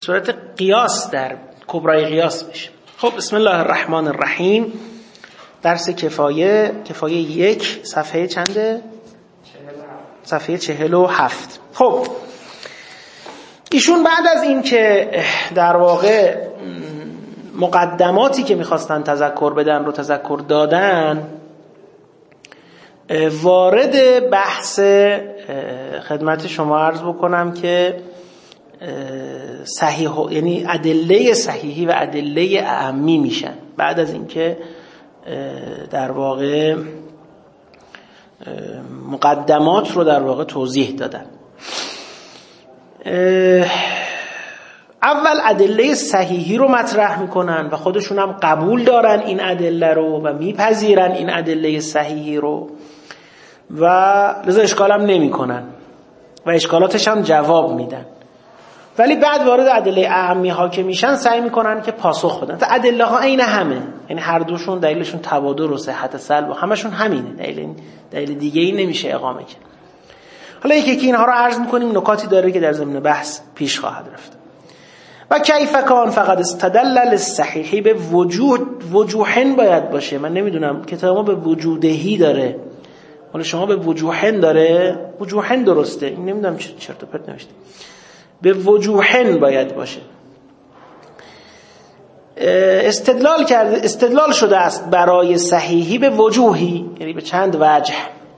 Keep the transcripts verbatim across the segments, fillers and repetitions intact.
صورت قیاس در کبرای قیاس بشه. خب بسم الله الرحمن الرحیم. درس کفایه کفایه یک صفحه چنده؟ صفحه چهل و هفت. خب ایشون بعد از این که در واقع مقدماتی که میخواستن تذکر بدن رو تذکر دادن، وارد بحث خدمت شما عرض بکنم که صحیح، یعنی ادله صحیحی و ادله اعمی میشن بعد از اینکه در واقع مقدمات رو در واقع توضیح دادن. اول ادله صحیحی رو مطرح میکنن و خودشون هم قبول دارن این ادله رو و میپذیرن این ادله صحیحی رو و لذا اشکال هم نمی کنن و اشکالاتش هم جواب میدن، ولی بعد وارد ادله اعمی ها که میشن سعی میکنن که پاسخ بدن. تا ادله ها عین همه، یعنی هر دوشون دلیلشون تبادر و صحت سلب و همشون همینه، دلیل دلیل دیگه ای نمیشه اقامه کرد. حالا یکی یکی اینها رو عرض میکنیم، نکاتی داره که در ضمن بحث پیش خواهد رفت. و کیف کان فقط استدل للصحیح به وجود وجوهن باید باشه. من نمیدونم کتاب ما به وجودهی داره، حالا شما به وجوهن داره. وجوهن درسته، این نمیدونم چه چرت و پرت نوشته. به وجوهن باید باشه. استدلال کرده، استدلال شده است برای صحیحی به وجوهی، یعنی به چند وجه.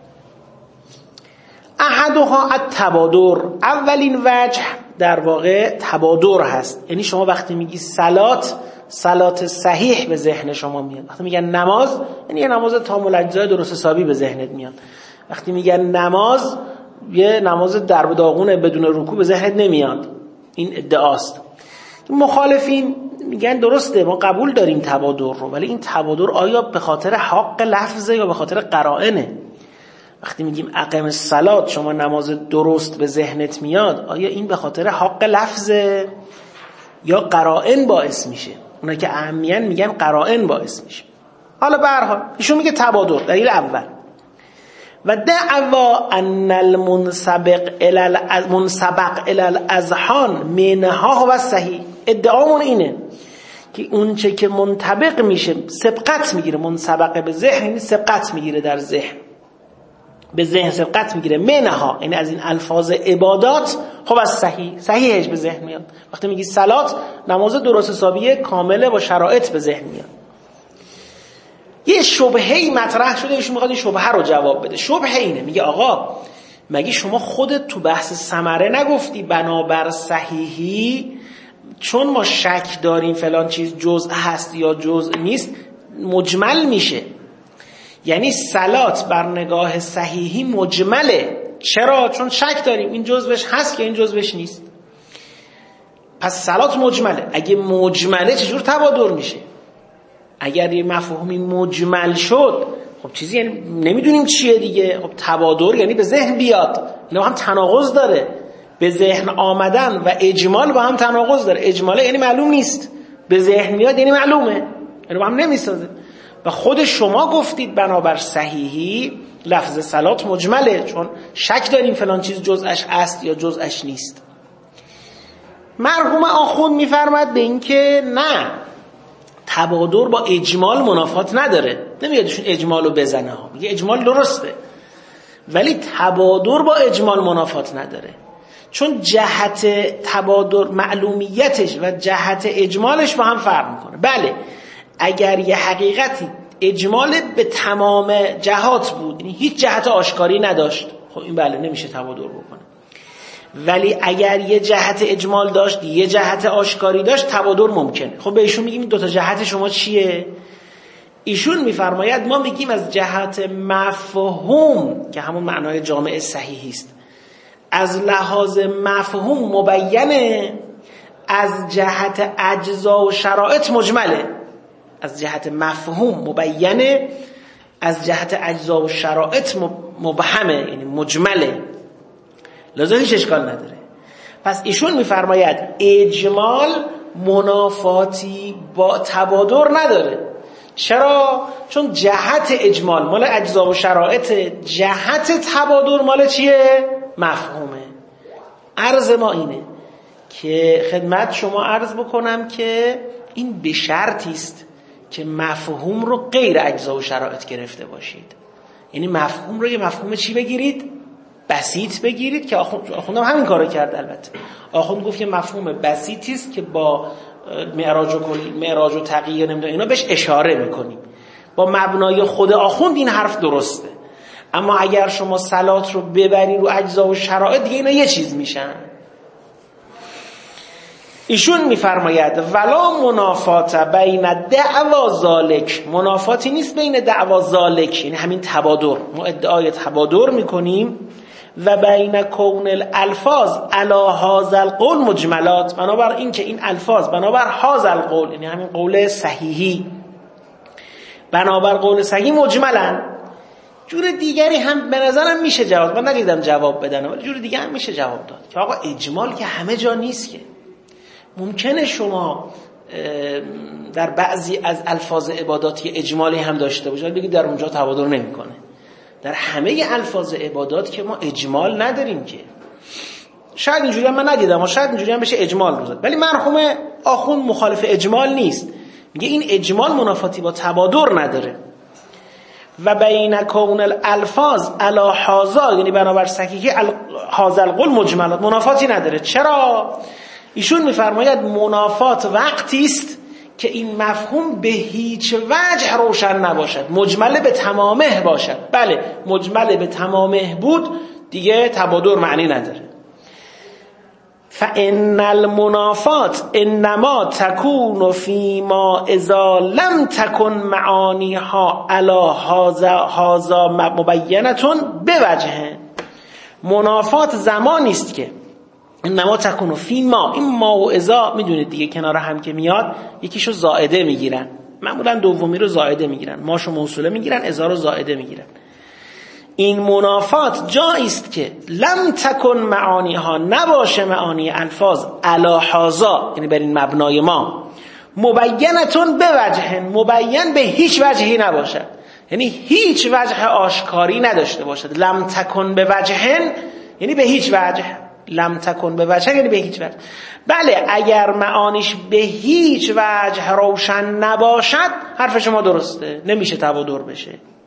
احدها التبادر، اولین وجه در واقع تبادر هست. یعنی شما وقتی میگی صلات، صلات صحیح به ذهن شما میاد. وقتی میگن نماز، یعنی یه نماز تام الاجزاء درست حسابی به ذهنت میاد. وقتی میگن نماز، یه نماز درب داغون بدون رکوع به ذهنت نمیاد. این ادعاست. مخالفین میگن درسته، ما قبول داریم تبادر رو، ولی این تبادر آیا به خاطر حق لفظه یا به خاطر قرائنه؟ وقتی میگیم اقم الصلات، شما نماز درست به ذهنت میاد، آیا این به خاطر حق لفظه یا قرائن باعث میشه؟ اونا که اهمیت میگن قرائن باعث میشه. حالا به هر حال ایشون میگه تبادر، دلیل اول. و دعوا ان المنسبق الى المنسبق الى الاذهان منها و صحیح. ادعامون اینه که اون چه که منطبق میشه، سبقت میگیره، منسبق به ذهن یعنی سبقت میگیره، در ذهن به ذهن سبقت میگیره، منها یعنی از این الفاظ عبادات، خب از صحیح، صحیحش به ذهن میاد. وقتی میگی صلات، نماز درست حسابیه کامله با شرایط به ذهن میاد. یه شبهه‌ای مطرح شده، ایشون میخواد این شبهه رو جواب بده. شبهه اینه، میگه آقا مگه شما خودت تو بحث ثمره نگفتی بنابر صحیحی چون ما شک داریم فلان چیز جزء هست یا جزء نیست مجمل میشه؟ یعنی صلات بر نگاه صحیحی مجمله. چرا؟ چون شک داریم این جزءش هست که این جزءش نیست. پس صلات مجمله. اگه مجمله چجور تبادر میشه؟ اگر یه مفهومی مجمل شد، خب چیزی یعنی نمیدونیم چیه دیگه. خب تبادر یعنی به ذهن بیاد، اینا هم تناقض داره. به ذهن آمدن و اجمال با هم تناقض داره. اجماله یعنی معلوم نیست، به ذهن میاد یعنی معلومه، یعنی با هم نمیسازه. و خود شما گفتید بنابر صحیحی لفظ صلات مجمله، چون شک داریم فلان چیز جزءش است یا جزءش نیست. مرحوم آخوند میفرماد به این که نه، تبادر با اجمال منافات نداره. نمیادشون اجمالو بزنه ها، میگه اجمال درسته، ولی تبادر با اجمال منافات نداره، چون جهت تبادر معلومیتش و جهت اجمالش با هم فرق میکنه. بله اگر یه حقیقتی اجمال به تمام جهات بود، یعنی هیچ جهت آشکاری نداشت، خب این بله نمیشه تبادر بکنه. ولی اگر یه جهت اجمال داشت، یه جهت آشکاری داشت، تبادر ممکنه. خب به ایشون میگیم دو تا جهت شما چیه؟ ایشون میفرماید ما میگیم از جهت مفهوم که همون معنای جامع صحیحی است، از لحاظ مفهوم مبینه، از جهت اجزا و شرایط مجمله. از جهت مفهوم مبینه، از جهت اجزا و شرایط مبهمه، یعنی مجمله، لذا هیچ اشکال نداره. پس ایشون میفرماید اجمال منافاتی با تبادر نداره. چرا؟ چون جهت اجمال مال اجزا و شرایط، جهت تبادر مال چیه؟ مفهومه. عرض ما اینه که خدمت شما عرض بکنم که این به شرطی است که مفهوم رو غیر اجزا و شرایط گرفته باشید. یعنی مفهوم رو یه مفهوم چی بگیرید؟ بسیط بگیرید که آخوند آخوندم همین کارو کرد. البته آخوند گفت که مفهوم بسیطی است که با معراج و کل معراج و تقیه نمیدونم اینا بهش اشاره میکنیم. با مبنای خود آخوند این حرف درسته، اما اگر شما صلات رو ببری رو اجزا و شرایط دیگه اینا یه چیز میشن. ایشون میفرماید ولا منافات بین دعوا ذالک، منافاتی نیست بین دعوا ذالک یعنی همین تبادر، ما ادعای تبادر میکنیم، و بین کون الالفاظ علی هذا القول مجملات، بنابر این که این الفاظ بنابر هذا القول یعنی همین قول صحیحی بنابر قول صحیح مجملن. جور دیگری هم به نظرم میشه جواب، من ندیدم جواب بدن ولی جور دیگه هم میشه جواب داد که آقا اجمال که همه جا نیست، که ممکنه شما در بعضی از الفاظ عباداتی اجمالی هم داشته باشید بگید در اونجا تبادر نمیکنه. در همه الفاظ عبادات که ما اجمال نداریم که. شاید اینجوری هم من ندیدم و شاید اینجوری هم بشه اجمال رو زد، ولی مرحوم آخوند مخالف اجمال نیست، میگه این اجمال منافاتی با تبادر نداره. و بین کون الالفاظ علی هذا یعنی بنابر صحیح هذا القول مجملات، منافاتی نداره. چرا؟ ایشون میفرماید منافات وقتی است که این مفهوم به هیچ وجه روشن نباشد، مجمل به تمامه باشد. بله مجمل به تمامه بود دیگه تبادر معنی نداره. فإن المنافات انما تكون فيما اذا لم تكن معانيها على هذا هذا مبينة بوجه. منافات زمانی است که انما تكون فيما، این ما و اذا میدونید دیگه کنار هم که میاد یکیشو زائده میگیرن، معمولا دومی رو زائده میگیرن، ماشو موصوله میگیرن، اذا رو زائده میگیرن. این منافات جایی است که لم تکن معانیها، نباشه معانی الفاظ علی هذا یعنی بر این مبنای ما، مبینتون به وجه، مبین به هیچ وجهی نباشد، یعنی هیچ وجه آشکاری نداشته باشد. لم تکن به وجه یعنی به هیچ وجه، لم تکن به وجه یعنی به هیچ وجه. بله اگر معانیش به هیچ وجه روشن نباشد حرف شما درسته، نمیشه تبادر بشه.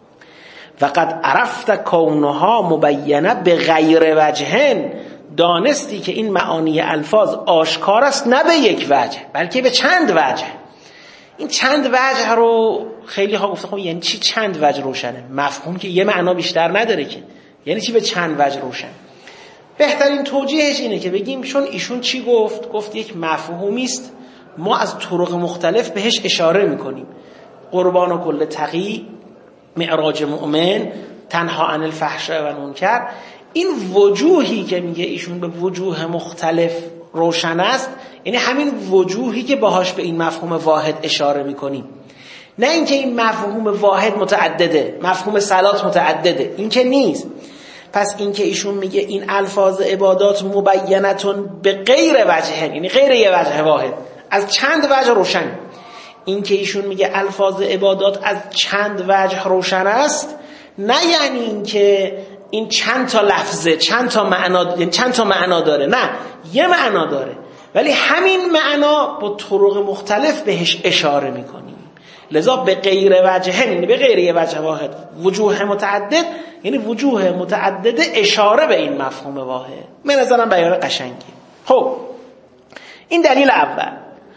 وقد عرفت کونها مبینه به غیر وجهن، دانستی که این معانی الفاظ آشکار است نه به یک وجه بلکه به چند وجه. این چند وجه رو خیلی ها گفته خب یعنی چی چند وجه روشنه؟ مفهوم که یه معنا بیشتر نداره که، یعنی چی به چند وجه روشن؟ بهترین توجیهش اینه که بگیم چون ایشون چی گفت؟ گفت یک مفهومی است ما از طرق مختلف بهش اشاره میکنیم، قربان و کل تقی، معراج مؤمن، تنها عن الفحشاء و المنکر. این وجوهی که میگه ایشون به وجوه مختلف روشن است، یعنی همین وجوهی که باهاش به این مفهوم واحد اشاره میکنیم، نه اینکه این مفهوم واحد متعدده، مفهوم صلات متعدده، این که نیست. پس این که ایشون میگه این الفاظ عبادات مبینتون به غیر وجه، یعنی غیر یه وجه واحد، از چند وجه روشن. این که ایشون میگه الفاظ عبادات از چند وجه روشن است، نه یعنی این که این چند تا لفظه، چند تا معنا، یعنی چند تا معنا داره، نه یه معنا داره ولی همین معنا با طرق مختلف بهش اشاره میکنیم. لذا به غیر وجه یعنی به غیر یه وجه واحد، وجوه متعدد یعنی وجوه متعدد اشاره به این مفهوم واحد. به نظرم بیان قشنگی. خب این دلیل اول.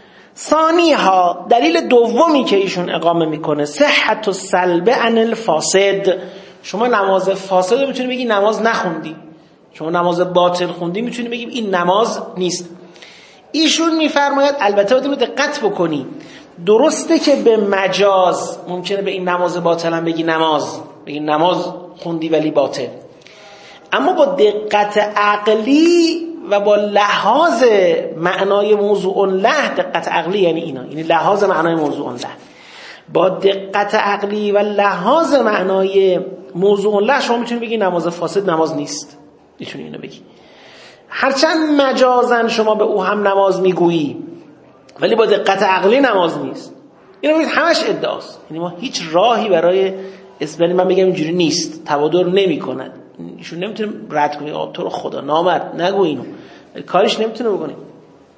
ثانی ها، دلیل دومی که ایشون اقامه میکنه صحت و سلب عن الفاسد. شما نماز فاسد رو میتونی بگی نماز نخوندی، شما نماز باطل خوندی میتونی بگی این نماز نیست. ایشون میفرماید البته باید اینو دقت بکنی، درسته که به مجاز ممکنه به این نماز باطل هم بگی نماز، بگی نماز خوندی ولی باطل، اما با دقت عقلی و با لحاظ معنای موضوع له، دقت عقلی یعنی اینا، یعنی لحاظ معنای موضوع له، با دقت عقلی و لحاظ معنای موضوع له شما میتونید بگی نماز فاسد نماز نیست، میتونی اینو بگی. هرچند مجازن شما به او هم نماز میگویی ولی با دقت عقلی نماز نیست. اینو بگید همش ادعاست، یعنی ما هیچ راهی برای اثبات من بگم اینجوری نیست، تبادر نمی‌کند، ایشون نمیتونه رد کنه، تو رو خدا نامرد نگو اینو، کارش نمیتونه بکنه.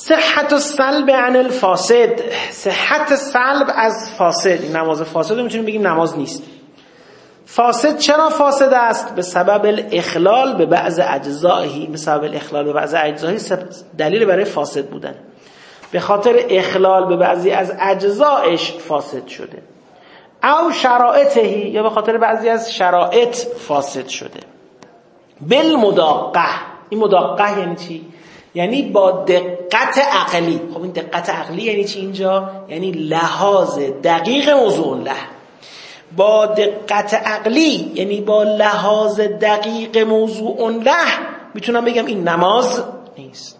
صحت السلب عن الفاسد، صحت سلب از فاسد. این نماز فاسد رو میتونیم بگیم نماز نیست. فاسد چرا فاسد است؟ به سبب الاخلال به بعض اجزائه، به سبب الاخلال به بعض اجزائه دلیل برای فاسد بودن. به خاطر اخلال به بعضی از اجزایش فاسد شده، او شرایطه، یا به خاطر بعضی از شرایط فاسد شده. بالمداقه، این مداقه یعنی چی؟ یعنی با دقت عقلی. خب این دقت عقلی یعنی چی اینجا؟ یعنی لحاظ دقیق موضوع له. با دقت عقلی یعنی با لحاظ دقیق موضوع له میتونم بگم این نماز نیست.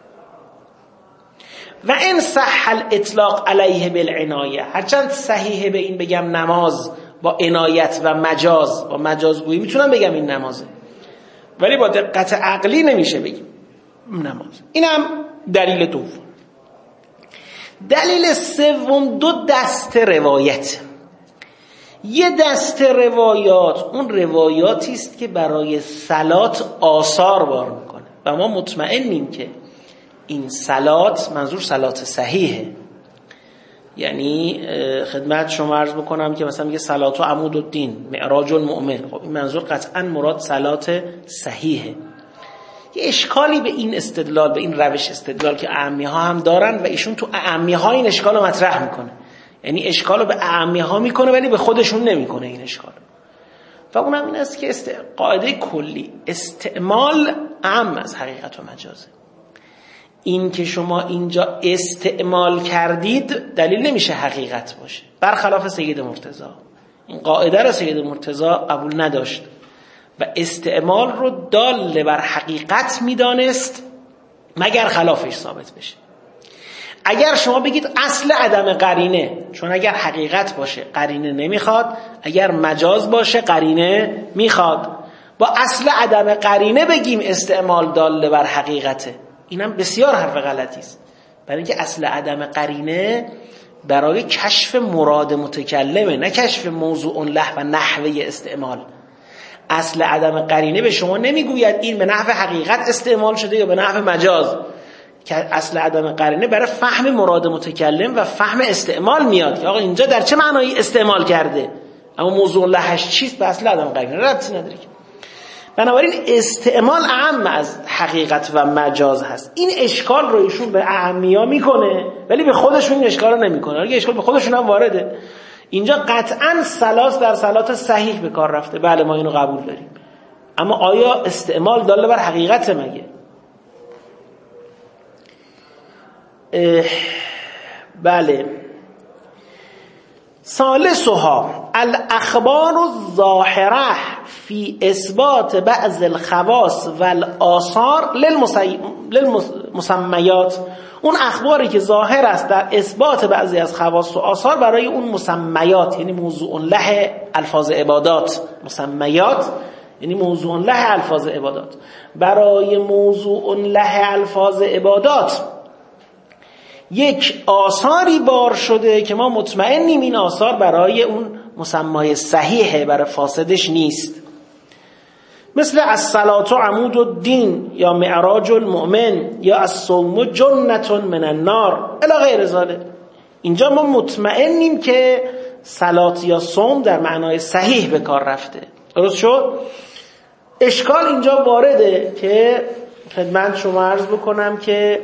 و این صح الاطلاق علیه بالعنایه، هرچند صحیحه به این بگم نماز با عنایت و مجاز، با مجازگویی میتونم بگم این نمازه، ولی با دقت عقلی نمیشه بگیم نماز. اینم دلیل دوم. دلیل سوم دو دست روایت. یه دست روایات اون روایاتی است که برای صلات آثار بار میکنه و ما مطمئنیم که این صلات منظور صلات صحیحه. یعنی خدمت شما عرض بکنم که مثلا میگه صلات و عمود الدین معراج المؤمن، خب این منظور قطعا مراد صلات صحیحه. یه اشکالی به این استدلال، به این روش استدلال که اعمیه ها هم دارن و ایشون تو اعمیه ها این اشکال رو مطرح میکنه، یعنی اشکال رو به اعمیه ها میکنه ولی به خودشون نمیکنه این اشکال. و اونم این است که است... قاعده کلی استعمال اعم از حقیقت و مجازه. این که شما اینجا استعمال کردید دلیل نمیشه حقیقت باشه، برخلاف سید مرتضی. این قاعده رو سید مرتضی قبول نداشت و استعمال رو دال بر حقیقت میدانست مگر خلافش ثابت بشه. اگر شما بگید اصل عدم قرینه، چون اگر حقیقت باشه قرینه نمیخواد، اگر مجاز باشه قرینه میخواد، با اصل عدم قرینه بگیم استعمال دال بر حقیقته، اینم بسیار حرف غلطی است. برای اینکه اصل عدم قرینه برای کشف مراد متکلمه، نه کشف موضوع له و نحوه استعمال. اصل عدم قرینه به شما نمیگوید این به نحو حقیقت استعمال شده یا به نحو مجاز، که اصل عدم قرینه برای فهم مراد متکلم و فهم استعمال میاد که آقا اینجا در چه معنایی استعمال کرده، اما موضوع لهش چیست به اصل عدم قرینه ربطی نداره. بنابراین استعمال اعم از حقیقت و مجاز هست. این اشکال رو ایشون به اعمیا میکنه ولی به خودشون این اشکال رو نمیکنه. اگه اشکال به خودشون هم وارده. اینجا قطعا صلات در صلات صحیح به کار رفته، بله ما اینو قبول داریم، اما آیا استعمال داله بر حقیقت مگه؟ بله. ثالثها الاخبار الظاهره فی اثبات بعض الخواص والآثار للمسمیات. اون اخباری که ظاهر است در اثبات بعضی از خواص و آثار برای اون مسمیات، یعنی موضوع له الفاظ عبادات. مسمیات یعنی موضوع له الفاظ عبادات. برای موضوع له الفاظ عبادات یک آثاری بار شده که ما مطمئنیم این آثار برای اون مسمای صحیحه، برای فاسدش نیست. مثل الصلاة عمود الدین یا معراج المؤمن یا الصوم جنة من النار الی غیر ذلک. اینجا ما مطمئنیم که صلات یا صوم در معنای صحیح به کار رفته. درست شد؟ اشکال اینجا وارده که خدمت شما عرض بکنم که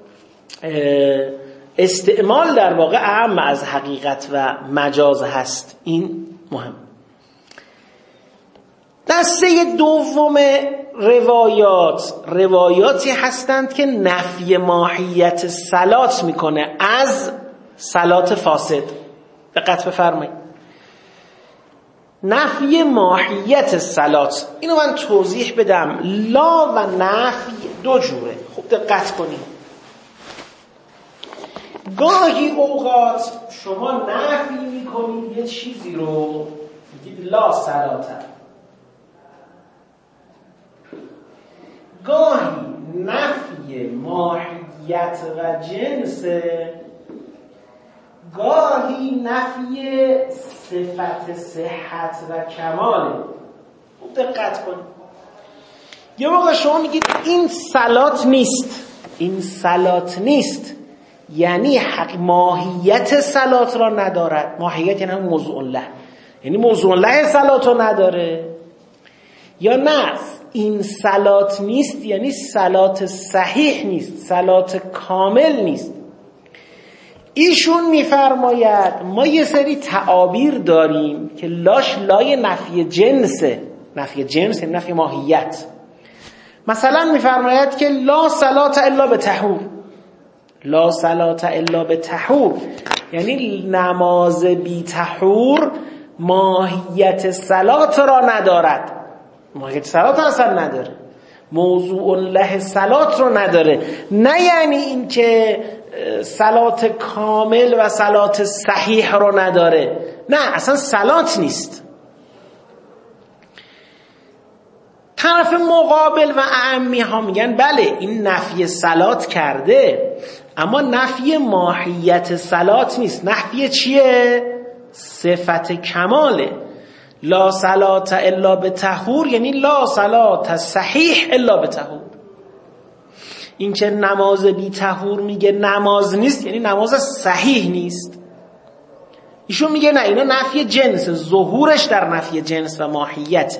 استعمال در واقع اعم از حقیقت و مجاز هست. این مهم. دسته دوم روایات روایاتی هستند که نفی ماهیت صلات میکنه از صلات فاسد. دقت بفرمایید، نفی ماهیت صلات. اینو من توضیح بدم. لا و نفی دو جوره، خوب دقت کنید. گاهی اوقات شما نفی میکنید یه چیزی رو، میگید لا صلات. گاهی نفی ماهیت و جنس، گاهی نفی صفت صحت و کماله. خوب دقت کنید. یه موقع شما میگید این صلات نیست، این صلات نیست یعنی حق ماهیت صلات را ندارد. ماهیت یعنی هم موضوع له، یعنی موضوع له صلات رو نداره. یا نه این صلات نیست یعنی صلات صحیح نیست، صلات کامل نیست. ایشون میفرماید ما یه سری تعابیر داریم که لاش لای نفی جنسه. نفی جنس یعنی نفی ماهیت. مثلا میفرماید که لا صلات الا به طهور. لا صلات الا به طهور یعنی نماز بی طهور ماهیت صلات را ندارد. ماهیت صلات اصلا نداره، موضوع له صلات رو نداره. نه یعنی این که صلات کامل و صلات صحیح رو نداره، نه اصلا صلات نیست. طرف مقابل و اعمی ها میگن بله این نفی صلات کرده اما نفی ماهیت صلات نیست. نفی چیه؟ صفت کماله. لا صلات الا به طهور یعنی لا صلات صحیح الا به طهور. این که نماز بی طهور میگه نماز نیست یعنی نماز صحیح نیست. ایشون میگه نه، اینا نفی جنس، ظهورش در نفی جنس و ماهیت.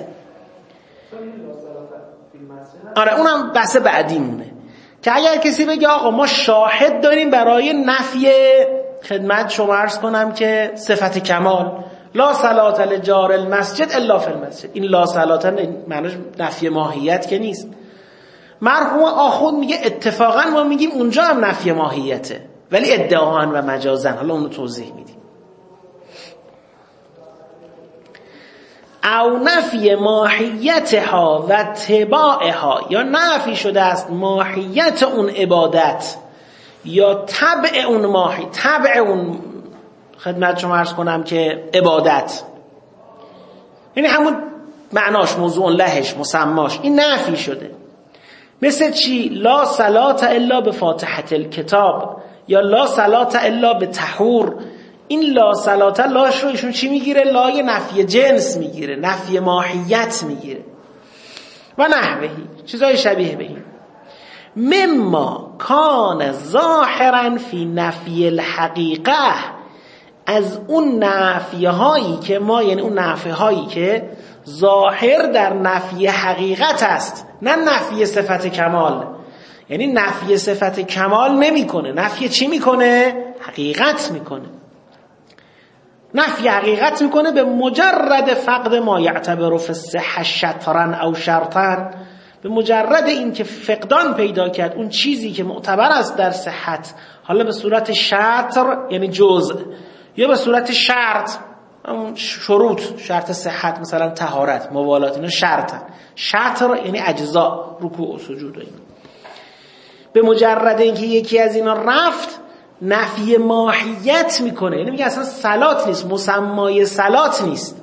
آره اونم بحث بعدی مونه که اگر کسی بگه آقا ما شاهد داریم برای نفی، خدمت شما عرض کنم که صفت کمال لا صلات لجار المسجد الا فی المسجد، این لا صلات معنیش نفی ماهیت که نیست. مرحوم آخوند میگه اتفاقا ما میگیم اونجا هم نفی ماهیته ولی ادعاان و مجازن، حالا اونو توضیح میدیم. او نفی ماهیتها و تباعها، یا نفی شده است ماهیت اون عبادت یا تبع اون ماهی، تبع اون خدمت شما عرض کنم که عبادت، یعنی همون معناش، موضوع لهش، مسماش، این نفی شده. مثل چی؟ لا صلات الا به فاتحه الکتاب یا لا صلات الا به طهور. این لا صلات لاش رو ایشون چی میگیره؟ لای نفی جنس میگیره، نفی ماهیت میگیره و نحوهی، چیزای شبیه به این. مما کان ظاهرا فی نفی الحقیقه، از اون نفی هایی که ما، یعنی اون نفی هایی که ظاهر در نفی حقیقت است، نه نفی صفت کمال. یعنی نفی صفت کمال نمی کنه، نفی چی میکنه؟ حقیقت میکنه. نفی حقیقت میکنه به مجرد فقد ما یعتبر فی الصحة شطرا او شرطا، به مجرد این که فقدان پیدا کرد اون چیزی که معتبر است در صحت، حالا به صورت شطر یعنی جزء یا به صورت شرط، شروط، شرط صحت مثلا طهارت، موالات، اینا شرطن. شطر یعنی اجزا، رکوع و سجود و اینا. به مجرد اینکه یکی از اینا رفت نفی ماهیت میکنه، یعنی میگه اصلا صلات نیست، مسمای صلات نیست.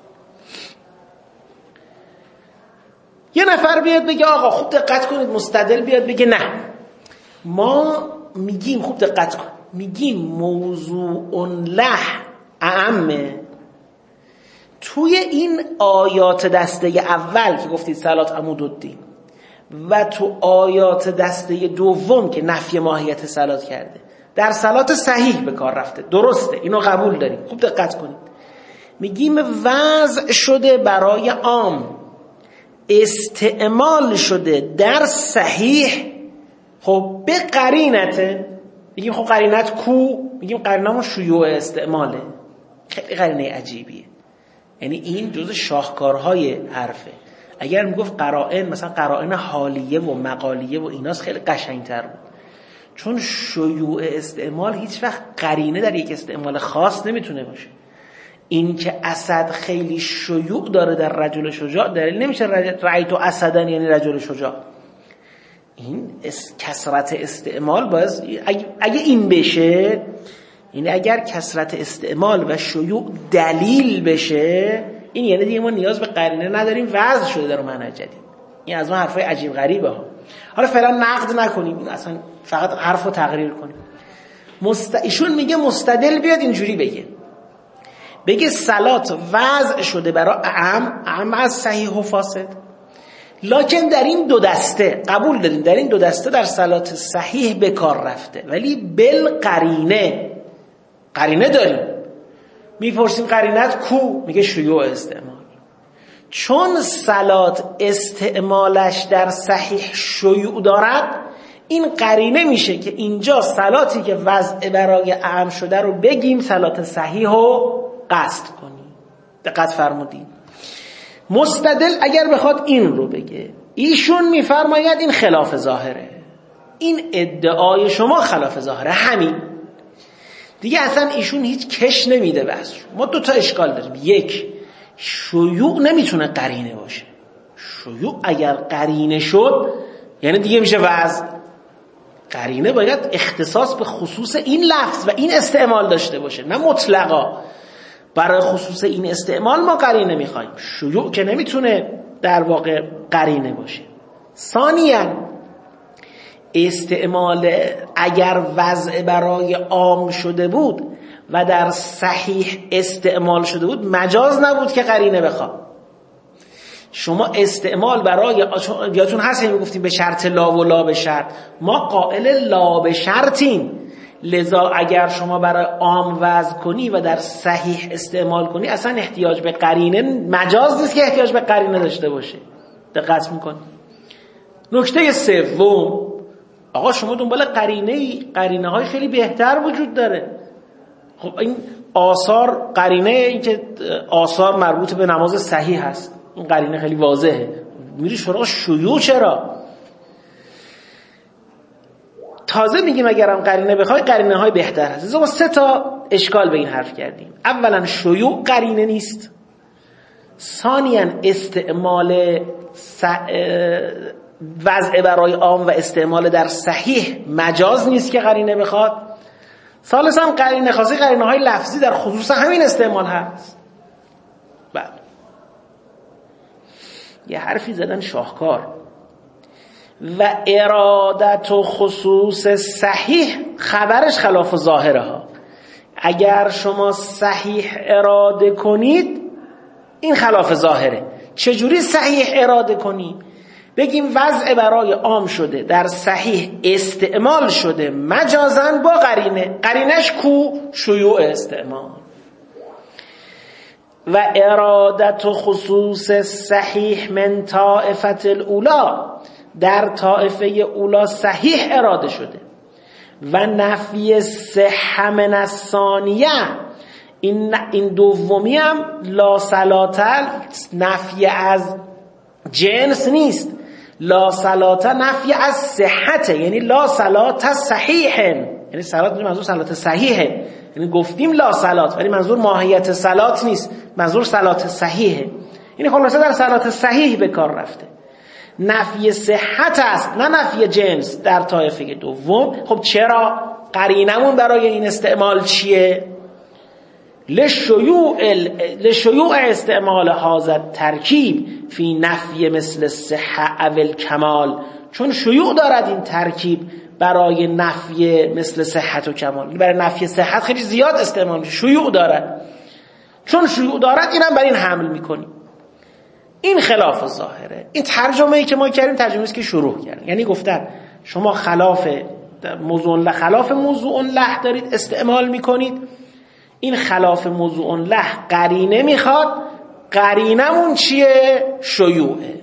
یه نفر بیاد بگه آقا خوب دقت کنید، مستدل بیاد بگه نه، ما میگیم، خوب دقت کن، میگیم موضوع له اعمه. توی این آیات دسته اول که گفتید صلات عمودالدین و تو آیات دسته دوم که نفی ماهیت صلات کرده، در صلات صحیح به کار رفته، درسته، اینو قبول داریم. خوب دقت کنید، میگیم وضع شده برای عام، استعمال شده در صحیح. خب به قرینته، میگیم خب قرینت کو؟ میگیم قرینمون شیوع استعماله. خیلی قرینه عجیبیه، یعنی این جزء شاهکارهای حرفه. اگر میگفت قرائن، مثلا قرائن حالیه و مقالیه و ایناست، خیلی قشنگتر بود، چون شیوع استعمال هیچ وقت قرینه در یک استعمال خاص نمیتونه باشه. این که اسد خیلی شیوع داره در رجل شجاع دلیل نمیشه رأیت اسدن یعنی رجل شجاع. این اس... کثرت استعمال باز اگه... اگه این بشه، یعنی اگر کثرت استعمال و شیوع دلیل بشه، این یعنی دیگه ما نیاز به قرینه نداریم، وضع شده در معنی جدید. این از اون حرفای عجیب غریبه ها. حالا فعلا نقد نکنیم، اصلا فقط حرفو تقریر کنیم. مست... ایشون میگه مستدل بیاد اینجوری بگه، بگه صلات وضع شده برای اعم، اعم از صحیح و فاسد، لکن در این دو دسته قبول داریم، در این دو دسته در صلات صحیح به کار رفته، ولی بالقرینه قرینه داریم. میپرسیم قرینت کو؟ میگه شیوع استعمال. چون صلات استعمالش در صحیح شیوع دارد، این قرینه میشه که اینجا صلاتی که وضع برای اعم شده رو بگیم صلات صحیح رو قصد کنیم. دقت فرمودین؟ مستدل اگر بخواد این رو بگه، ایشون میفرماید این خلاف ظاهره، این ادعای شما خلاف ظاهره، همین دیگه. اصلا ایشون هیچ کش نمیده بس. ما دو تا اشکال داریم. یک، شیوع نمیتونه قرینه باشه. شیوع اگر قرینه شد یعنی دیگه میشه وضع. قرینه باید اختصاص به خصوص این لفظ و این استعمال داشته باشه، نه مطلقا. برای خصوص این استعمال ما قرینه میخوایم، شیوع که نمیتونه در واقع قرینه باشه. ثانیاً استعمال اگر وضع برای عام شده بود و در صحیح استعمال شده بود، مجاز نبود که قرینه بخواد. شما استعمال برای یادتون هست که میگفتیم به شرط لا و لا به شرط، ما قائل لا به شرطیم. لذا اگر شما برای عام وضع کنی و در صحیح استعمال کنی، اصلا احتیاج به قرینه مجاز نیست که احتیاج به قرینه داشته باشه. دقت میکنی؟ نکته سوم، آقا شما دنبال قرینه ای، قرینه های خیلی بهتر وجود داره. خب این آثار، قرینه این که آثار مربوط به نماز صحیح هست، این قرینه خیلی واضحه. میری سراغ شیوع چرا؟ تازه میگیم اگرم قرینه بخوای قرینه های بهتر هست. ما سه تا اشکال به این حرف کردیم. اولا شیوع قرینه نیست. ثانیاً استعمال س... وضع برای عام و استعمال در صحیح مجاز نیست که قرینه بخواد. ثالثاً قرینه خاصی قرینه های لفظی در خصوص همین استعمال هست. بعد یه حرفی زدن شاهکار، و ارادت و خصوص صحیح خبرش خلاف ظاهره ها. اگر شما صحیح اراده کنید این خلاف ظاهره. چجوری صحیح اراده کنید؟ بگیم وضع برای عام شده، در صحیح استعمال شده مجازن با قرینه. قرینش کو؟ شیوع استعمال. و ارادت و خصوص صحیح من طائفة الاولا، در طائفه اولا صحیح اراده شده. و نفی صحه من الثانیه، این این دومی هم لا صلاة، نفی از جنس نیست. لا صلاة نفی از صحته، یعنی لا صلاة صحیح، یعنی صلات منظور صلات صحیحه. یعنی گفتیم لا صلاة ولی منظور ماهیت صلات نیست، منظور صلات صحیحه. یعنی خلاصه در صلات صحیح به کار رفته. نفی صحت است نه نفی جنس در طایفه دوم. خب چرا؟ قرینمون برای این استعمال چیه؟ لشیوع لشیوع استعمال هذا ترکیب فی نفی مثل صحه او الکمال، چون شیوع دارد این ترکیب برای نفی مثل صحت و کمال. برای نفی صحت خیلی زیاد استعمال میشه، شیوع دارد. چون شیوع دارد اینم بر این حمل میکنیم. این خلاف ظاهره. این ترجمه ای که ما کردیم ترجمه است که شروع کردیم، یعنی گفتن شما خلاف موضوع له خلاف موضوع له دارید استعمال میکنید. این خلاف موضوع له قرینه میخواد. قرینمون چیه؟ شیوعه.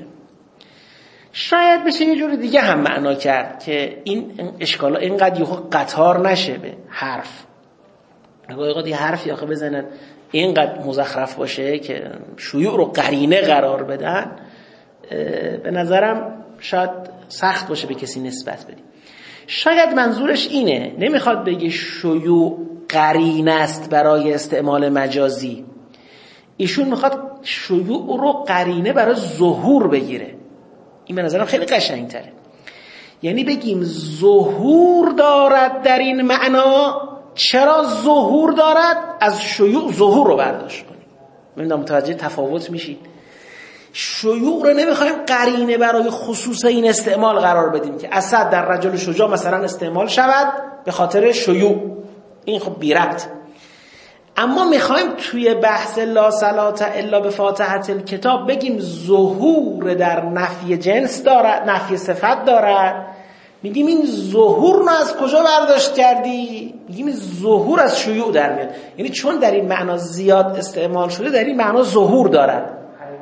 شاید بشه یه جور دیگه هم معنا کرد که این اشکالا اینقدر یهو قطار نشه به حرف. اگه یه حرفی آخه بزنن اینقدر مزخرف باشه که شیوع رو قرینه قرار بدن، به نظرم شاید سخت باشه به کسی نسبت بدیم. شاید منظورش اینه، نمیخواد بگه شیوع قرینه است برای استعمال مجازی. ایشون میخواد شیوع رو قرینه برای ظهور بگیره. این به نظرم خیلی قشنگ تره. یعنی بگیم ظهور دارد در این معنا. چرا ظهور دارد؟ از شیوع ظهور رو برداشت کنیم. نمیدونم متوجه تفاوت میشید؟ شیوع رو نمیخوایم قرینه برای خصوص این استعمال قرار بدیم که اسد در رجل شجاع مثلا استعمال شود به خاطر شیوع. این خب بی ربط. اما میخوایم توی بحث لا صلاة الا بفاتحة الکتاب بگیم ظهور در نفی جنس دارد، نفی صفت دارد. میگیم این ظهور رو از کجا برداشت کردی؟ میگیم ظهور از شیوع در میاد، یعنی چون در این معنا زیاد استعمال شده در این معنا ظهور دارد.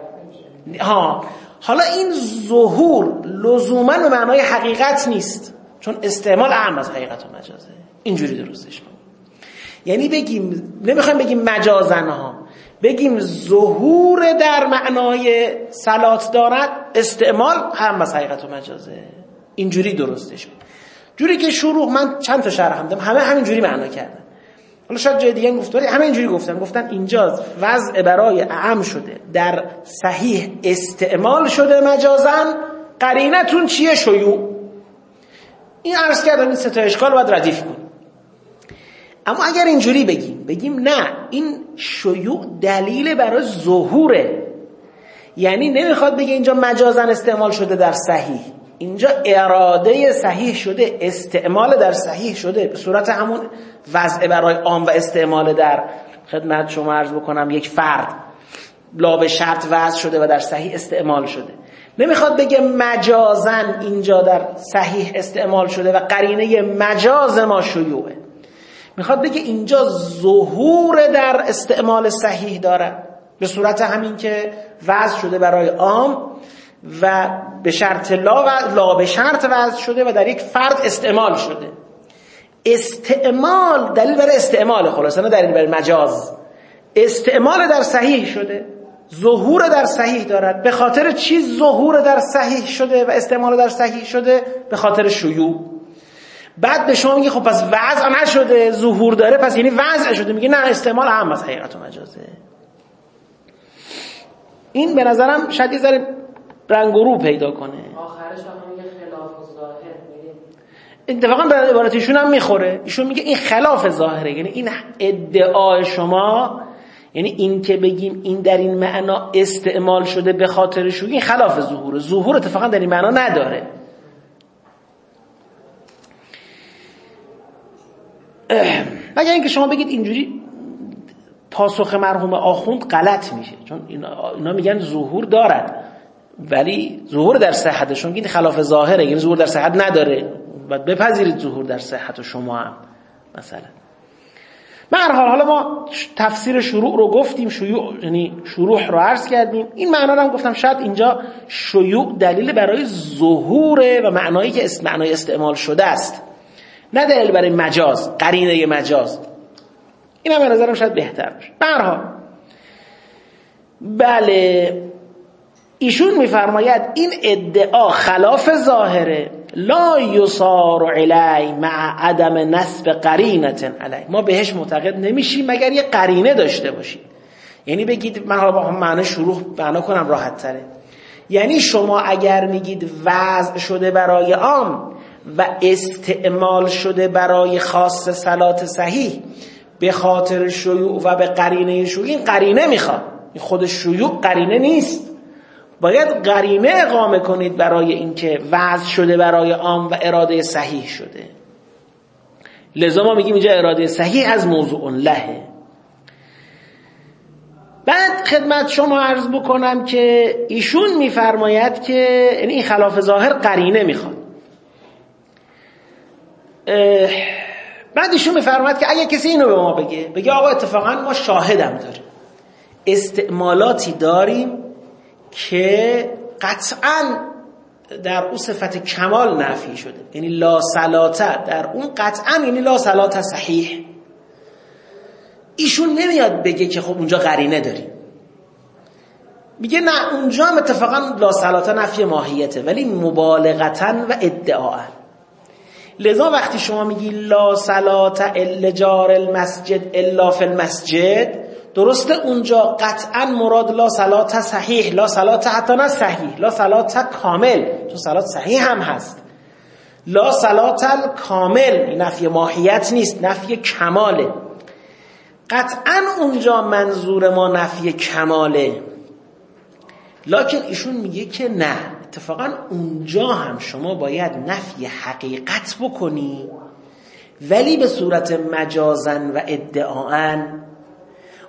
ها حالا این ظهور لزوما به معنای حقیقت نیست، چون استعمال اعم از حقیقت و مجازه. اینجوری درستش کنیم، یعنی بگیم نمیخوایم بگیم مجازن ها، بگیم ظهور در معنای صلات دارد، استعمال هم از حقیقت و مجازه. اینجوری درستش کنیم. جوری که شروع من چند تا شرح هم دادم، همه همینجوری معنا کردن. حالا شاید جای دیگه گفتن، همه اینجوری گفتن گفتن اینجا وضع برای اعم شده، در صحیح استعمال شده مجازن، قرینتون چیه؟ شیوع. این عرض کردم این سه تا اشکال باید ردیف کنیم. اما اگر اینجوری بگیم بگیم نه این شیوع دلیل برای ظهوره، یعنی نمیخواد بگه اینجا مجازن استعمال شده در صحیح، اینجا اراده صحیح شده، استعمال در صحیح شده، به صورت همون وضع برای عام و استعمال در خدمت شما عرض بکنم یک فرد لا به شرط وضع شده و در صحیح استعمال شده. نمیخواد بگه مجازن اینجا در صحیح استعمال شده و قرینه مجاز ما شیوعه، میخواد بگه اینجا ظهور در استعمال صحیح داره، به صورت همین که وضع شده برای عام و به شرط لا و لا به شرط وضع شده و در یک فرد استعمال شده. استعمال دلیل برای استعمال، خلاصه نه دلیل برای مجاز. استعمال در صحیح شده، ظهور در صحیح دارد. به خاطر چی ظهور در صحیح شده و استعمال در صحیح شده؟ به خاطر شیوع. بعد به شما میگه خب پس وضع نشده، ظهور داره، پس یعنی وضع شده. میگه نه استعمال هم از حقیقت و مجازه. این به نظرم شاید یه ذره رنگ و رو پیدا کنه. آخرش هم میگه خلاف ظاهر، اتفاقا به عبارت ایشون هم میخوره. ایشون میگه این خلاف ظاهره، یعنی این ادعای شما، یعنی این که بگیم این در این معنا استعمال شده به خاطر شو، این خلاف ظهوره. ظهور اتفاقا در این معنا نداره. مگر اینکه شما بگید اینجوری پاسخ مرحوم آخوند غلط میشه، چون اینا, اینا میگن ظهور دارد ولی ظهور در صحتشون میگن خلاف ظاهره، یعنی ظهور در صحت نداره. باید بپذیرید ظهور در صحت شما هم مثلا. به هر حال حالا ما تفسیر شروع رو گفتیم، شیوع یعنی شروع رو عرض کردیم. این معنا رو هم گفتم شاید اینجا شیوع دلیل برای ظهوره و معنایی که اسم معنای استعمال شده است، نه دلیل برای مجاز، قرینه مجاز. این هم به نظرم شاید بهتر باشه. به هر حال بله ایشون میفرماید این ادعا خلاف ظاهره، لا یصار علی مع عدم نسب قرینه علی. ما بهش معتقد نمیشیم مگر یه قرینه داشته باشیم. یعنی بگید من حالا با هم معنی شروع معنا کنم راحت تره. یعنی شما اگر میگید وضع شده برای عام و استعمال شده برای خاص صلات صحیح به خاطر شیوع و به قرینه شیوع، این قرینه میخواد، این خود شیوع قرینه نیست. باید قرینه اقامه کنید برای اینکه وضع شده برای عام و اراده صحیح شده. لذا ما میگیم اینجا اراده صحیح از موضوع لهه. بعد خدمت شما عرض بکنم که ایشون میفرماید که یعنی این خلاف ظاهر قرینه میخواد. بعد ایشون میفرماید که اگه کسی اینو به ما بگه بگه آقا اتفاقا ما شاهدم داریم، استعمالاتی داریم که قطعاً در اون صفت کمال نفی شده، یعنی لا صلاته در اون قطعاً یعنی لا صلاته صحیح. ایشون نمیاد بگه که خب اونجا قرینه داریم، میگه نه اونجا هم اتفاقاً لا صلاته نفی ماهیته ولی مبالغتاً و ادعاء. لذا وقتی شما میگی لا صلاته الا جار المسجد الا فی المسجد، درسته اونجا قطعا مراد لا صلات صحیح، لا صلات حتی نه صحیح، لا صلات کامل، چون صلات صحیح هم هست. لا صلات کامل نفی ماهیت نیست، نفی کماله. قطعا اونجا منظور ما نفی کماله، لکن ایشون میگه که نه، اتفاقا اونجا هم شما باید نفی حقیقت بکنی ولی به صورت مجازن و ادعاً،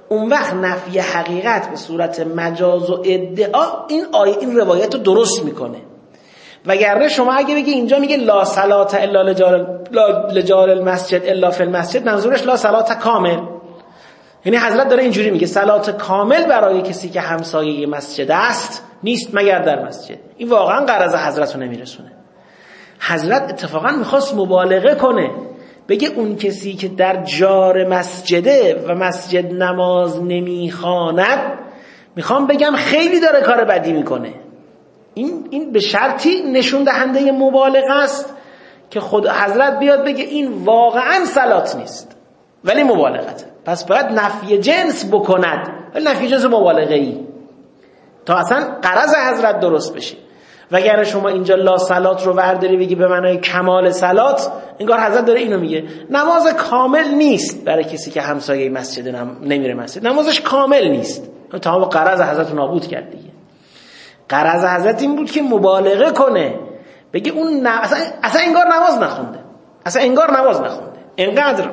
اون وقت نفی حقیقت به صورت مجاز و ادعا این آیه این روایت رو درست میکنه. وگرنه شما اگه بگی اینجا میگه لا صلات الا لجار لجار المسجد الا فی المسجد، منظورش لا صلات کامل، یعنی حضرت داره اینجوری میگه صلات کامل برای کسی که همسایه مسجد است نیست مگر در مسجد. این واقعا غرض حضرت رو نمیرسونه. حضرت اتفاقا میخواست مبالغه کنه، بگه اون کسی که در جار مسجده و مسجد نماز نمیخواند، میخوام بگم خیلی داره کار بدی میکنه. این این به شرطی نشون دهنده مبالغه است که خود حضرت بیاد بگه این واقعا صلات نیست ولی مبالغته، پس باید نفی جنس بکند، ولی نفی جنس مبالغه ای تا اصلا غرض حضرت درست بشه. وگرنه شما اینجا لا صلات رو ورداری بگی به معنای کمال صلات، انگار حضرت داره اینو میگه نماز کامل نیست برای کسی که همسایه مسجد نم... نمیره مسجد، نمازش کامل نیست. تمام غرض حضرت رو نابود کرد دیگه. غرض حضرت این بود که مبالغه کنه، بگه اون ن... اصلا... اصلا انگار نماز نخونده، اصلا انگار نماز نخونده. اینقدر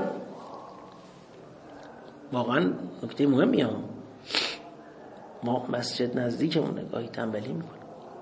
واقعا نکته مهمیه. ما مسجد نزدیکمونه گاهی تنبلی میکنیم.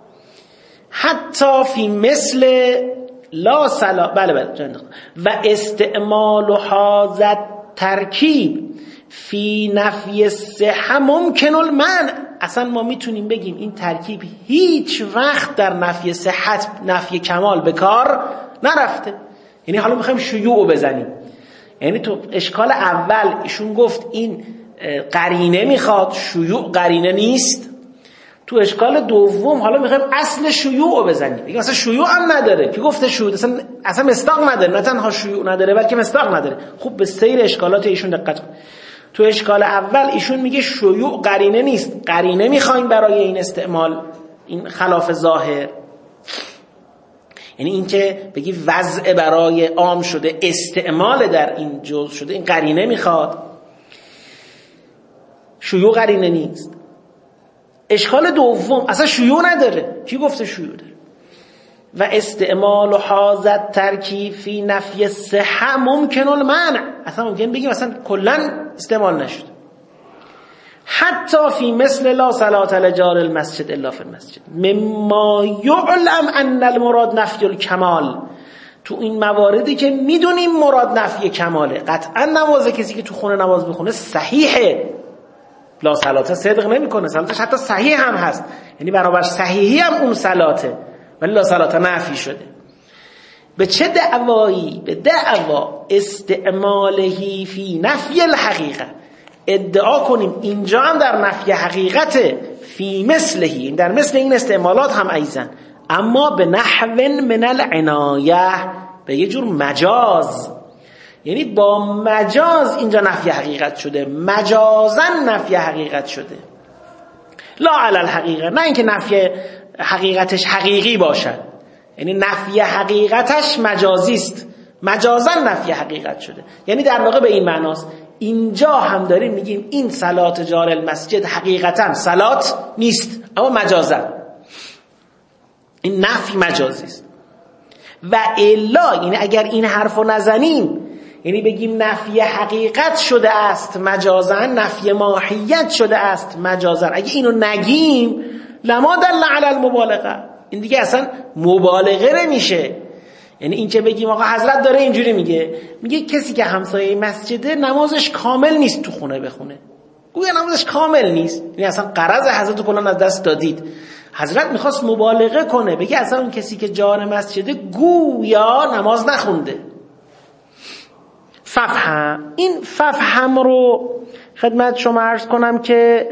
حتی فی مثل لا صلا بله بله جان و استعمال هذا ترکیب فی نفی الصحه ممکن المنع. اصلا ما میتونیم بگیم این ترکیب هیچ وقت در نفی صحت، نفی کمال به کار نرفته. یعنی حالا میخوایم شیوع بزنیم، یعنی تو اشکال اول ایشون گفت این قرینه میخواد، شیوع قرینه نیست. تو اشکال دوم حالا میخوایم اصل شیوع بزنیم، میگه اصلا شیوع هم نداره که گفته شیوع اصلا اصلا مصداق نداره، نه تنها شیوع نداره بلکه مصداق نداره. خوب به سیر اشکالات ایشون دقت کن. تو اشکال اول ایشون میگه شیوع قرینه نیست، قرینه میخوایم برای این استعمال، این خلاف ظاهر، یعنی این که بگی وضع برای عام شده، استعمال در این جزء شده، این قرینه میخواد، شیوع قرینه نیست. اشکال دوم اصلا شیوع نداره، کی گفته شیوع داره؟ و استعمال حاضر ترکیب فی نفی الصحه ممکن المنع، اصلا ممکن بگیم اصلا کلا استعمال نشد. حتی فی مثل لا صلات لجار المسجد الا فی المسجد مما یعلم ان المراد نفی الکمال. تو این مواردی که میدونیم مراد نفی کماله، قطعا نماز کسی که تو خونه نماز بخونه صحیحه، لا صلات صدق نمیکنه، صلاتش حتی صحیح هم هست، یعنی برابر صحیحی هم اون صلاته، ولی لا صلات نفی شده. به چه دعوایی؟ به دعوا استعمالهی فی نفی الحقیقه، ادعا کنیم اینجا هم در نفی حقیقت، فی مثلهی، در مثل این استعمالات هم ایزن، اما به نحو من العنایه، به یه جور مجاز، یعنی با مجاز اینجا نفی حقیقت شده، مجازا نفی حقیقت شده، لا علی الحقیقه، نه اینکه نفی حقیقتش حقیقی باشد، یعنی نفی حقیقتش مجازی است، مجازا نفی حقیقت شده. یعنی در واقع به این معناست اینجا هم داریم میگیم این صلات جار المسجد حقیقتا صلات نیست، اما مجازا این نفی مجازی است. و الا، یعنی اگر این حرفو نزنیم، یعنی بگیم نفی حقیقت شده است مجازا، نفی ماهیت شده است مجازا، اگه اینو نگیم لما دل علی المبالغه، این دیگه اصلا مبالغه نمیشه. یعنی این که بگیم آقا حضرت داره اینجوری میگه، میگه کسی که همسایه مسجده نمازش کامل نیست تو خونه بخونه، گویا نمازش کامل نیست، یعنی اصلا غرض حضرت رو کلا از دست دادید. حضرت میخواست مبالغه کنه، بگه اصلا اون کسی که جار مسجده گویا نماز نخونده. ففهم، این ففهم رو خدمت شما عرض کنم که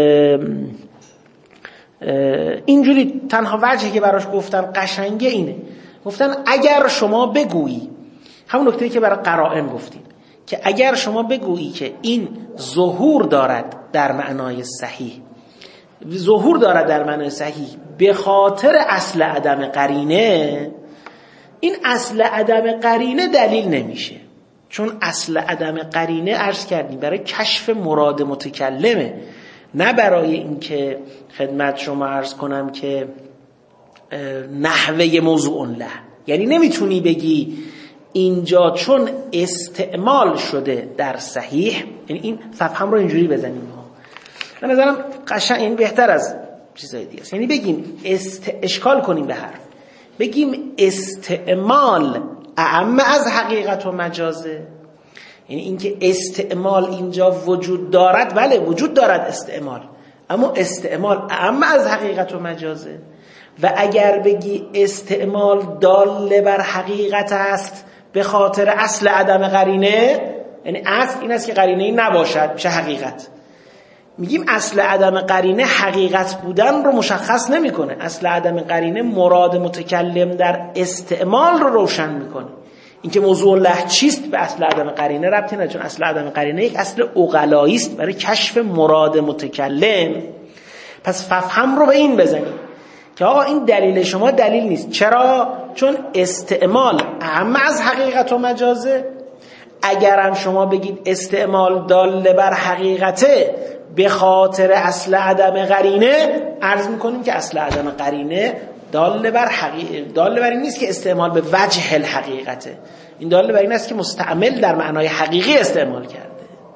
اینجوری تنها وجهی که براش گفتن قشنگه اینه، گفتن اگر شما بگویی، همون نکته‌ای که برای قرائن گفتیم، که اگر شما بگویی که این ظهور دارد در معنای صحیح، ظهور دارد در معنای صحیح به خاطر اصل عدم قرینه، این اصل عدم قرینه دلیل نمیشه، چون اصل عدم قرینه عرض کردیم برای کشف مراد متکلمه، نه برای اینکه خدمت شما عرض کنم که نحوه موضوع له. یعنی نمیتونی بگی اینجا چون استعمال شده در صحیح، یعنی این فهم رو اینجوری بزنیم ها، به نظرم قشنگ این بهتر از چیزای دیگه است. یعنی بگیم است... اشکال کنیم به حرف، بگیم استعمال اعم از حقیقت و مجازه. یعنی اینکه استعمال اینجا وجود دارد، بله وجود دارد استعمال، اما استعمال اعم از حقیقت و مجازه. و اگر بگی استعمال دال بر حقیقت است به خاطر اصل عدم قرینه، یعنی اصل این است که قرینه نباشد میشه حقیقت. میگیم اصل عدم قرینه حقیقت بودن رو مشخص نمیکنه. اصل عدم قرینه مراد متکلم در استعمال رو روشن میکنه. اینکه موضوع له چیست به اصل عدم قرینه ربطی نداره، چون اصل عدم قرینه یک اصل عقلایی است برای کشف مراد متکلم. پس فهم رو به این بزنیم که آقا این دلیل شما دلیل نیست. چرا؟ چون استعمال اهم از حقیقت و مجازه. اگرم شما بگید استعمال دال بر حقیقته به خاطر اصل عدم قرینه، عرض میکنیم که اصل عدم قرینه دال بر حقیقت، دال بر این نیست که استعمال به وجه الحقیقته، این دال بر این است که مستعمل در معنای حقیقی استعمال کرده.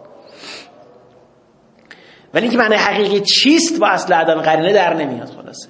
ولی اینکه معنای حقیقی چیست با اصل عدم قرینه در نمیاد. خلاصه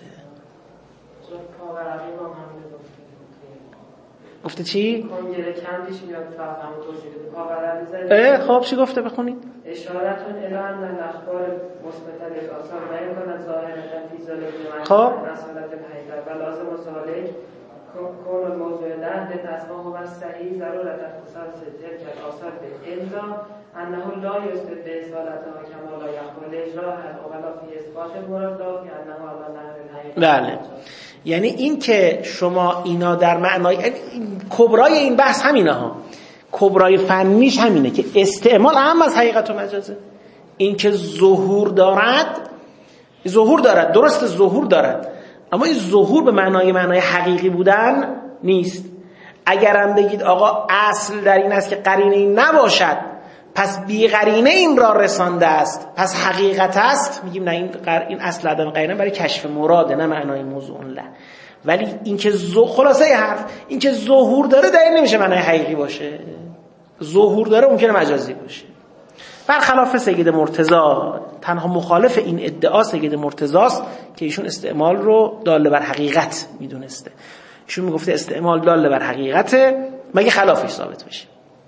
گفته چی؟ کنگره کندیش میاد فهم توجیه به اه خب چی گفته بخونید؟ اشارتون الان من اخبار مثبت الاصال بیان کند ظاهرا فی ذلک خب مسئله پیدا و لازم ذلک کون موضوع نه تصمیم و صحیح ضرورت خصوص تلك الاثار به الا انه لا یستد به اصالتها کما لا یقبل اجراء الاولا فی اثبات مراد فی انه علی نحو الحقیقه. بله، یعنی این که شما اینا در معنای کبرای این بحث همینه ها، کبرای فنیش همینه که استعمال اهم از حقیقت و مجازه. این که ظهور دارد، ظهور دارد درست، ظهور دارد، اما این ظهور به معنای معنای حقیقی بودن نیست. اگرم بگید آقا اصل در این است که قرینه این نباشد، پس بی قرینه این را رسانده است، پس حقیقت است، میگیم نه، این قر... این اصل عدم قرینه برای کشف مراده، نه معنای موضوع له. ولی اینکه ز... خلاصه حرف اینکه ظهور داره دلیل نمیشه معنای حقیقی باشه. ظهور داره ممکنه مجازی باشه. برخلاف سید مرتضی، تنها مخالف این ادعا سید مرتضی است که ایشون استعمال رو دال بر حقیقت میدونسته. ایشون میگفته استعمال دال بر حقیقته مگه خلافش ثابت بشه.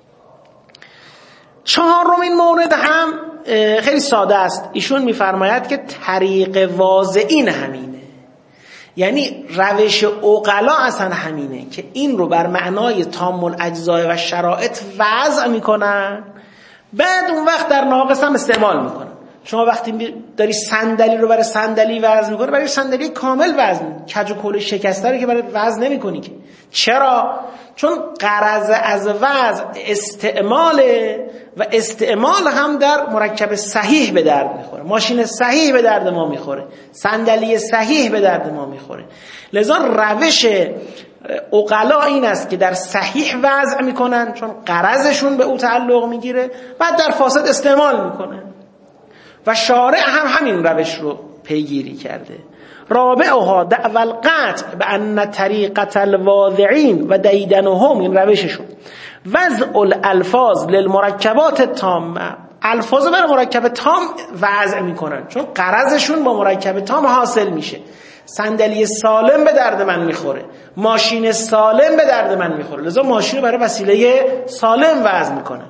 چهارمین مورد هم خیلی ساده است. ایشون میفرماید که طریق واضعین همینه، یعنی روش عقلا اصلا همینه که این رو بر معنای تام الاجزاء و شرایط وضع میکنن، بعد اون وقت در ناقص هم استعمال میکنن. شما وقتی داری صندلی رو برای صندلی وزن میکنی، برای صندلی کامل وزن، کج و کول شکسته رو که برای وزن نمیکنی که. چرا؟ چون غرض از وزن استعماله و استعمال هم در مرکب صحیح به درد میخوره. ماشین صحیح به درد ما میخوره، صندلی صحیح به درد ما میخوره. لذا روش عقلا این است که در صحیح وضع میکنن چون غرضشون به او تعلق میگیره، بعد در فاسد استعمال میکنن. و شارع هم همین روش رو پیگیری کرده. رابعها دعوى القطع بأن طریقة الواضعین و دیدنهم، این روششون وضع الالفاظ للمرکبات التامه، الفاظ برای مرکب تام وضع میکنن چون غرضشون با مرکب تام حاصل میشه. صندلی سالم به درد من میخوره، ماشین سالم به درد من میخوره، لذا ماشین رو برای وسیله سالم وضع میکنن.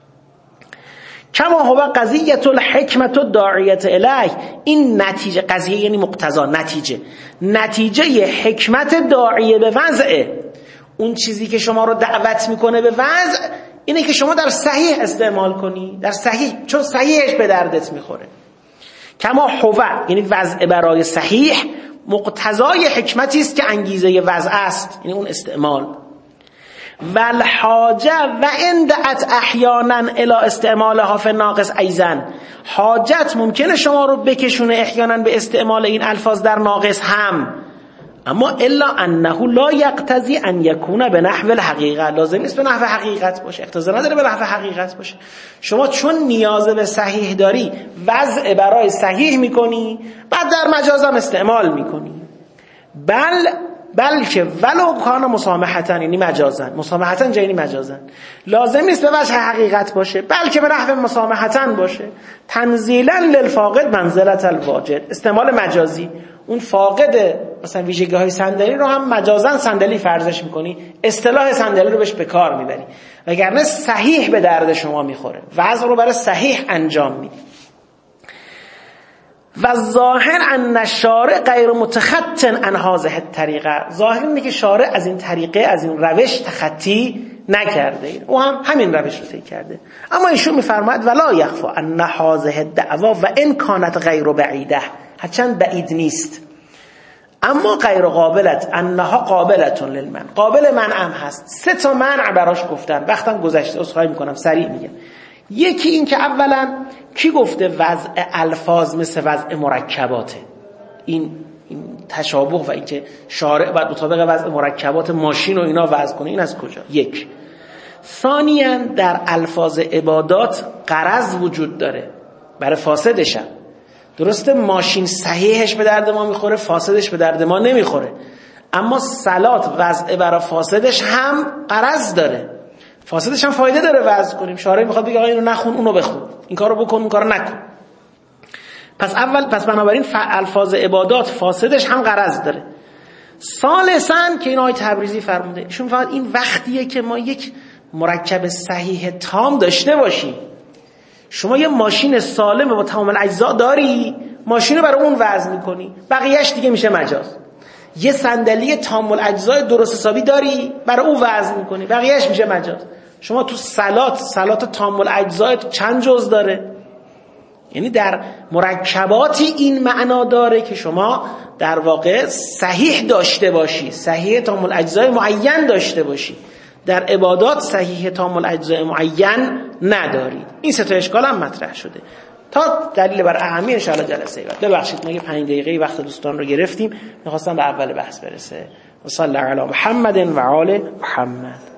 کما هو قضیه الحکمت الداعیه الیه، این نتیجه، قضیه یعنی مقتضا، نتیجه، نتیجه حکمت داعیه به وضعه. اون چیزی که شما رو دعوت میکنه به وضع اینه که شما در صحیح استعمال کنی، در صحیح، چون صحیحش به دردت میخوره. کما هو یعنی وضع برای صحیح مقتضای حکمتی است که انگیزه وضع است، یعنی اون استعمال. والحاجه و اندعت احیانا الى استعمالها فی ناقص ایزن، حاجت ممکنه شما رو بکشونه احیانا به استعمال این الفاظ در ناقص هم، اما الا انه لا یقتضی ان یکون به نحو الحقیقه، لازم نیست به نحو حقیقت باشه، اقتضا نداره به نحو حقیقت باشه. شما چون نیاز به صحیح داری وضع برای صحیح میکنی، بعد در مجاز هم استعمال میکنی. بل بلکه ولو کان مسامحتن، یعنی مجازن، مسامحتن جایی مجازن، لازم نیست به وجه حقیقت باشه، بلکه به نحو مسامحتن باشه. تنزیلا للفاقد منزلت الواجد، استعمال مجازی. اون فاقد مثلا ویژگی های صندلی رو هم مجازن صندلی فرضش میکنی، اصطلاح صندلی رو بهش به کار میبری، وگرنه صحیح به درد شما میخوره، وضع رو برای صحیح انجام میدی. و ظاهر ان الشارع غیر متخط عن هذه الطریقه، ظاهر اینه که شارع از این طریقه، از این روش تخطی نکرده، او هم همین روش رو طی کرده. اما ایشون میفرماید ولا یخفی ان هذه الدعوا و ان کانت غیر بعیده، هرچند بعید نیست، اما غیر قابلت، انها قابلتون للمنع، قابل منع هم هست. سه تا منع براش گفتن، وقتم گذشته، عذرخواهی میکنم سریع میگم. یکی این که اولا کی گفته وضع الفاظ مثل وضع مرکباته، این این تشابه و اینکه شارع باید مطابق وضع مرکبات ماشین و اینا وضع کنه، این از کجا؟ یک. ثانیاً در الفاظ عبادات غرض وجود داره برای فاسدش هم. درسته ماشین صحیحش به درد ما میخوره، فاسدش به درد ما نمیخوره، اما صلات وضع برای فاسدش هم غرض داره، فاسدش هم فایده داره وضع کنیم. شارع میخواد بگه آقا اینو نخون اونو بخون، این کارو بکن اون کارو نکن. پس اول پس بنابراین الفاظ عبادات فاسدش هم غرض داره. ثالثاً که این آیه تبریزی فرموده، ایشون فقط این وقتیه که ما یک مرکب صحیح تام داشته باشیم. شما یه ماشین سالم با تمام الاجزا داری، ماشین رو برای اون وضع میکنی، بقیهش دیگه میشه مجاز. یه صندلی تمام الاجزا درست حسابی داری، برای اون وضع میکنی، بقیهش میشه مجاز. شما تو صلات، صلات تمام الاجزا چند جز داره؟ یعنی در مرکباتی این معنا داره که شما در واقع صحیح داشته باشی، صحیح تمام الاجزا معین داشته باشی. در عبادات صحیح تمام الاجزاء معین ندارید. این سه تا اشکال هم مطرح شده تا دلیل بر اهمی ان شاء الله جلسه بعد. ببخشید ما یه پنج دقیقه وقت دوستان رو گرفتیم، می‌خواستم به اول بحث برسه. و صلی الله علی محمد و آل محمد.